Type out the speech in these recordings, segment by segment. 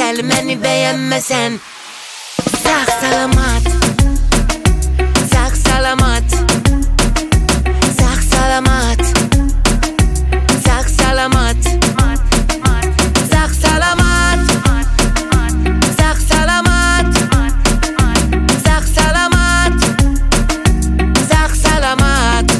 mesel, beni beğenmesen. Sağ salamat, sağ salamat, sağ salamat, sağ salamat, sağ salamat, sağ salamat, sağ salamat, sağ salamat.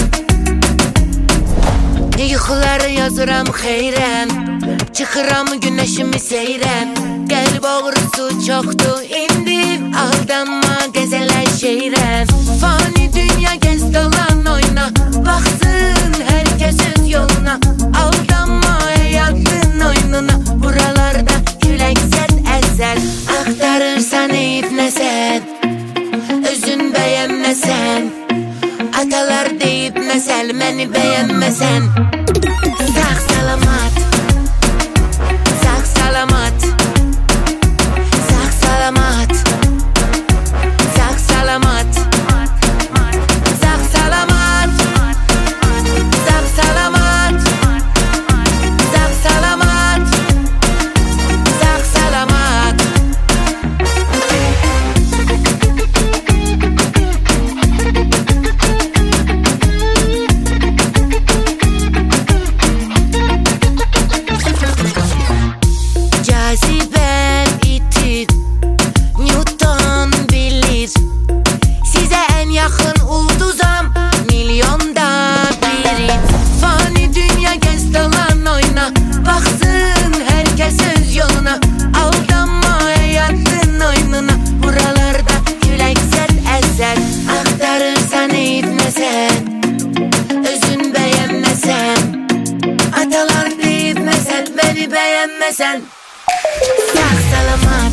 Yuxuları yazıram xeyrən, çıxıram güneşimi seyrən. Qəlb ağrısı çoxdur indi, aldanma gəzələşeyrən. Fani dünya gəz dolan oyna, baxsın hər kəs öz yoluna. Aldanma həyatın oyununa, buralarda külək sərt əsər. Axtarırsan eyib nəsən, özün bəyənməsən. Atalar deyib məsəl, məni bəyənməsən. Sağ salamat, sağ salamat, sağ salamat, sağ salamat, sağ salamat, sağ salamat, sağ salamat, sağ salamat. Cazibem itir, Newton bilir. Size en yakın ulduzam, milyonda biri. Fani dünya gez dolan oyna, baksın herkes öz yoluna. Aldanma hayatın oyununa, buralarda külək sərt əsər. Axtarırsan eyitməsən, özün bəyənməsən. Atalar deyib məsəl, beni bəyənməsən. Sağ salamat,